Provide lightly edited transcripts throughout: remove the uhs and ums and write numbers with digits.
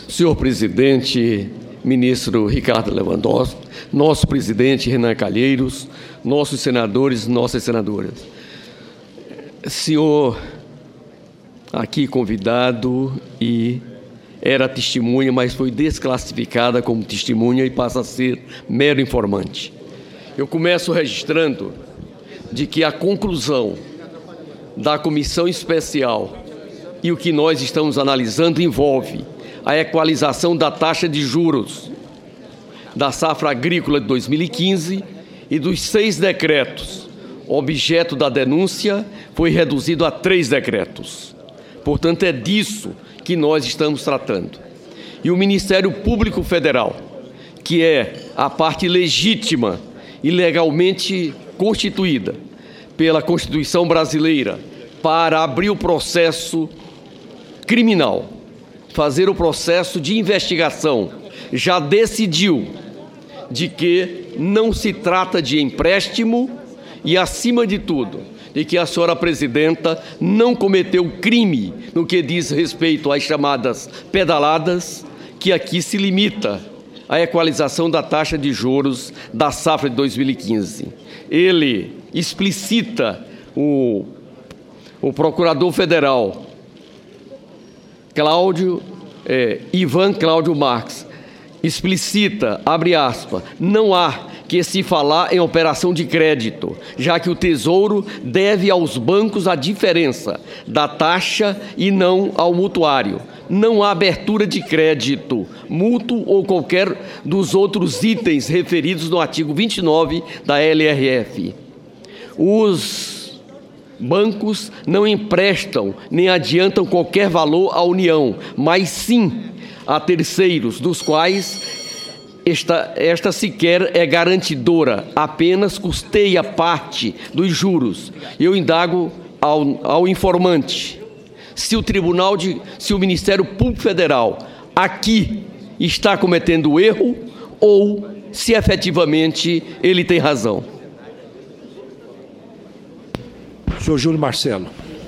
Senhor presidente, ministro Ricardo Lewandowski, nosso presidente Renan Calheiros, nossos senadores, nossas senadoras. Senhor, aqui convidado e era testemunha, mas foi desclassificada como testemunha e passa a ser mero informante. Eu começo registrando de que a conclusão da comissão especial e o que nós estamos analisando envolve a equalização da taxa de juros da safra agrícola de 2015 e dos 6 decretos. Objeto da denúncia foi reduzido a 3 decretos. Portanto, é disso que nós estamos tratando. E o Ministério Público Federal, que é a parte legítima e legalmente constituída pela Constituição brasileira para abrir o processo criminal, fazer o processo de investigação, já decidiu de que não se trata de empréstimo e, acima de tudo, de que a senhora presidenta não cometeu crime no que diz respeito às chamadas pedaladas, que aqui se limita à equalização da taxa de juros da safra de 2015. Ele explicita, o procurador federal Ivan Cláudio Marques, explicita, abre aspas, não há que se falar em operação de crédito, já que o Tesouro deve aos bancos a diferença da taxa e não ao mutuário. Não há abertura de crédito, mútuo ou qualquer dos outros itens referidos no artigo 29 da LRF. Os bancos não emprestam nem adiantam qualquer valor à União, mas sim a terceiros, dos quais esta sequer é garantidora, apenas custeia parte dos juros. Eu indago ao informante se o Ministério Público Federal aqui está cometendo erro ou se efetivamente ele tem razão. Senhor Júlio Marcelo.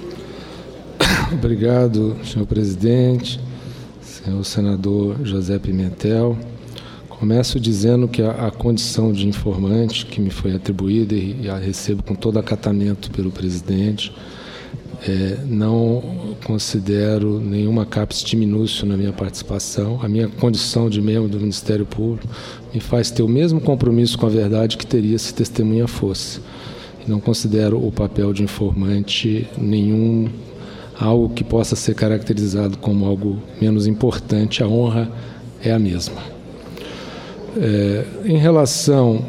Obrigado, senhor presidente, senhor senador José Pimentel. Começo dizendo que a condição de informante que me foi atribuída e a recebo com todo acatamento pelo presidente, não considero nenhuma caput minúcio na minha participação. A minha condição de membro do Ministério Público me faz ter o mesmo compromisso com a verdade que teria se testemunha fosse. Não considero o papel de informante algo que possa ser caracterizado como algo menos importante. A honra é a mesma. Em relação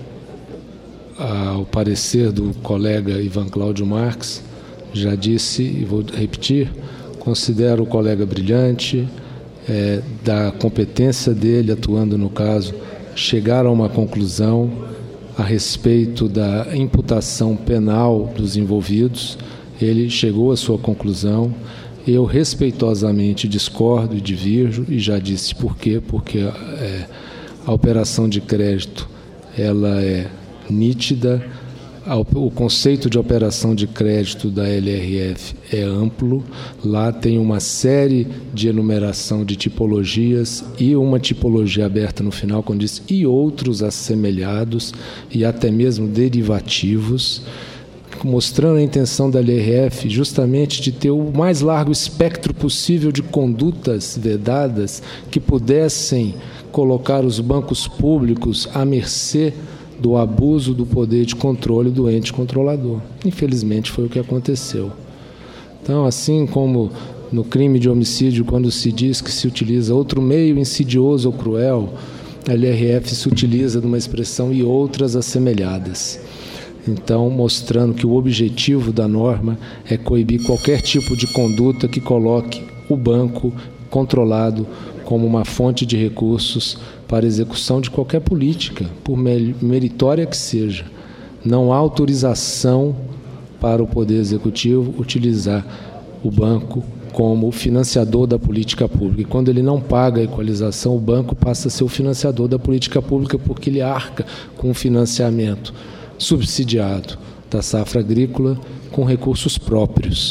ao parecer do colega Ivan Cláudio Marques, já disse e vou repetir, considero o colega brilhante, da competência dele atuando no caso, chegar a uma conclusão a respeito da imputação penal dos envolvidos. Ele chegou à sua conclusão. Eu respeitosamente discordo e divirjo, e já disse por quê, porque a operação de crédito ela é nítida, o conceito de operação de crédito da LRF é amplo, lá tem uma série de enumeração de tipologias e uma tipologia aberta no final, quando diz e outros assemelhados e até mesmo derivativos, mostrando a intenção da LRF justamente de ter o mais largo espectro possível de condutas vedadas que pudessem colocar os bancos públicos à mercê do abuso do poder de controle do ente controlador. Infelizmente, foi o que aconteceu. Então, assim como no crime de homicídio, quando se diz que se utiliza outro meio insidioso ou cruel, a LRF se utiliza de uma expressão e outras assemelhadas. Então, mostrando que o objetivo da norma é coibir qualquer tipo de conduta que coloque o banco controlado como uma fonte de recursos para execução de qualquer política, por meritória que seja. Não há autorização para o Poder Executivo utilizar o banco como financiador da política pública. E quando ele não paga a equalização, o banco passa a ser o financiador da política pública porque ele arca com o financiamento subsidiado da safra agrícola com recursos próprios.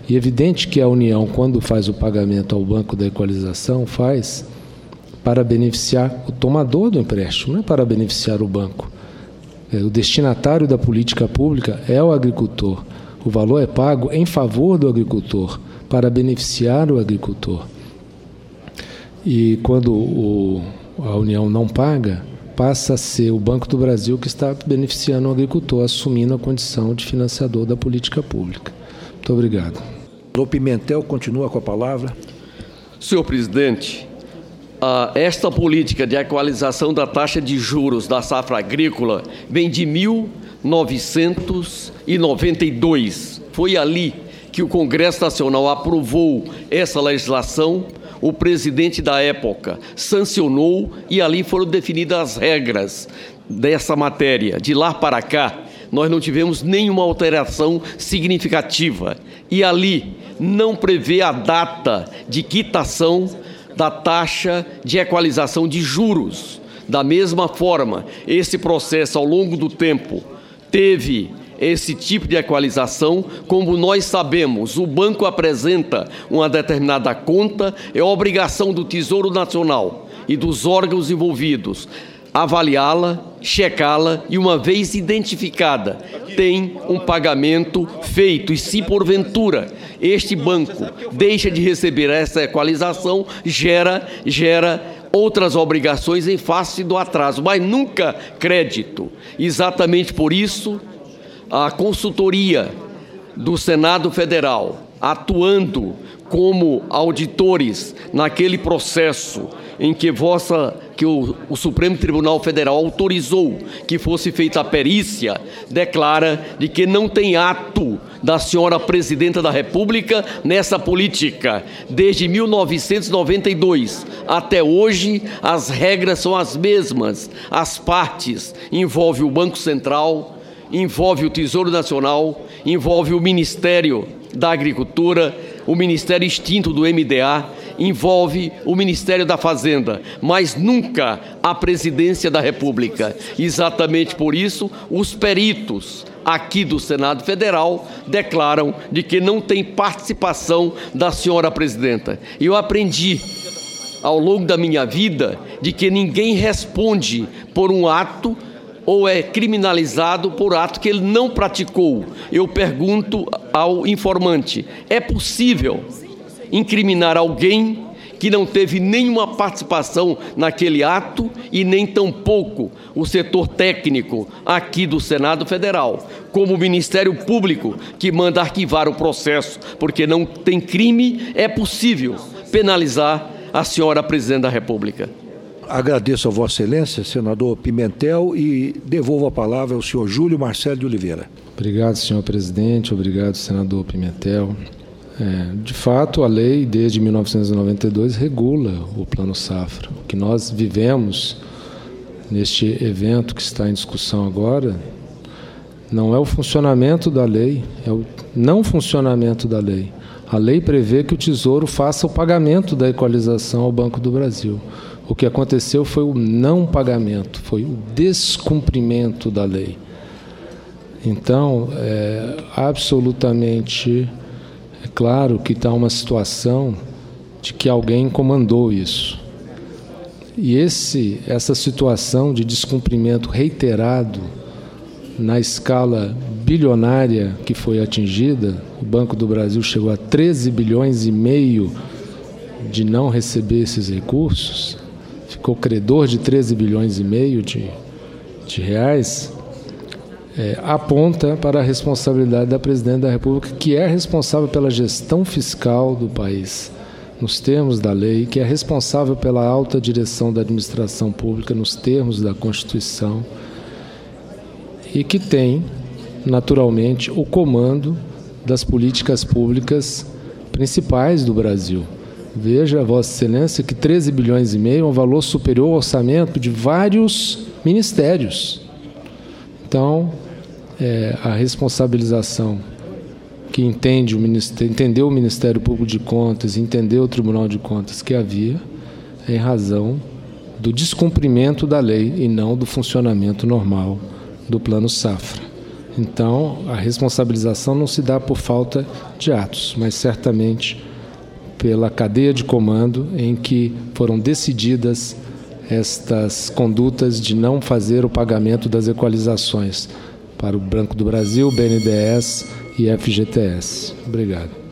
E é evidente que a União, quando faz o pagamento ao Banco da Equalização, faz para beneficiar o tomador do empréstimo, não é para beneficiar o banco. O destinatário da política pública é o agricultor. O valor é pago em favor do agricultor, para beneficiar o agricultor. E quando a União não paga, passa a ser o Banco do Brasil que está beneficiando o agricultor, assumindo a condição de financiador da política pública. Muito obrigado. O Pimentel continua com a palavra. Senhor presidente, esta política de equalização da taxa de juros da safra agrícola vem de 1992. Foi ali que o Congresso Nacional aprovou essa legislação, o presidente da época sancionou e ali foram definidas as regras dessa matéria. De lá para cá, nós não tivemos nenhuma alteração significativa. E ali não prevê a data de quitação da taxa de equalização de juros. Da mesma forma, esse processo, ao longo do tempo, teve esse tipo de equalização. Como nós sabemos, o banco apresenta uma determinada conta, é obrigação do Tesouro Nacional e dos órgãos envolvidos avaliá-la, checá-la e, uma vez identificada, tem um pagamento feito. E se, porventura, este banco deixa de receber essa equalização, gera outras obrigações em face do atraso, mas nunca crédito. Exatamente por isso, a consultoria do Senado Federal, atuando como auditores naquele processo em que o Supremo Tribunal Federal autorizou que fosse feita a perícia, declara de que não tem ato da senhora Presidenta da República nessa política. Desde 1992 até hoje, as regras são as mesmas. As partes envolvem o Banco Central, envolve o Tesouro Nacional, envolve o Ministério da Agricultura, o Ministério extinto do MDA, envolve o Ministério da Fazenda, mas nunca a Presidência da República. Exatamente por isso, os peritos aqui do Senado Federal declaram de que não tem participação da senhora Presidenta. E eu aprendi ao longo da minha vida de que ninguém responde por um ato ou é criminalizado por ato que ele não praticou. Eu pergunto ao informante: é possível incriminar alguém que não teve nenhuma participação naquele ato e nem tampouco o setor técnico aqui do Senado Federal, como o Ministério Público, que manda arquivar o processo porque não tem crime? É possível penalizar a senhora Presidente da República. Agradeço a Vossa Excelência, senador Pimentel, e devolvo a palavra ao senhor Júlio Marcelo de Oliveira. Obrigado, senhor presidente. Obrigado, senador Pimentel. De fato, a lei, desde 1992, regula o Plano Safra. O que nós vivemos neste evento que está em discussão agora não é o funcionamento da lei, é o não funcionamento da lei. A lei prevê que o Tesouro faça o pagamento da equalização ao Banco do Brasil. O que aconteceu foi o não pagamento, foi o descumprimento da lei. Então, absolutamente claro que está uma situação de que alguém comandou isso. E essa situação de descumprimento reiterado na escala bilionária que foi atingida, o Banco do Brasil chegou a 13 bilhões e meio de não receber esses recursos, ficou credor de 13 bilhões e meio de reais, aponta para a responsabilidade da Presidente da República, que é responsável pela gestão fiscal do país, nos termos da lei, que é responsável pela alta direção da administração pública, nos termos da Constituição, e que tem, naturalmente, o comando das políticas públicas principais do Brasil. Veja, Vossa Excelência, que 13 bilhões e meio é um valor superior ao orçamento de vários ministérios. Então, a responsabilização que entendeu o Ministério Público de Contas, entendeu o Tribunal de Contas que havia, é em razão do descumprimento da lei e não do funcionamento normal do Plano Safra. Então, a responsabilização não se dá por falta de atos, mas certamente pela cadeia de comando em que foram decididas estas condutas de não fazer o pagamento das equalizações para o Banco do Brasil, BNDES e FGTS. Obrigado.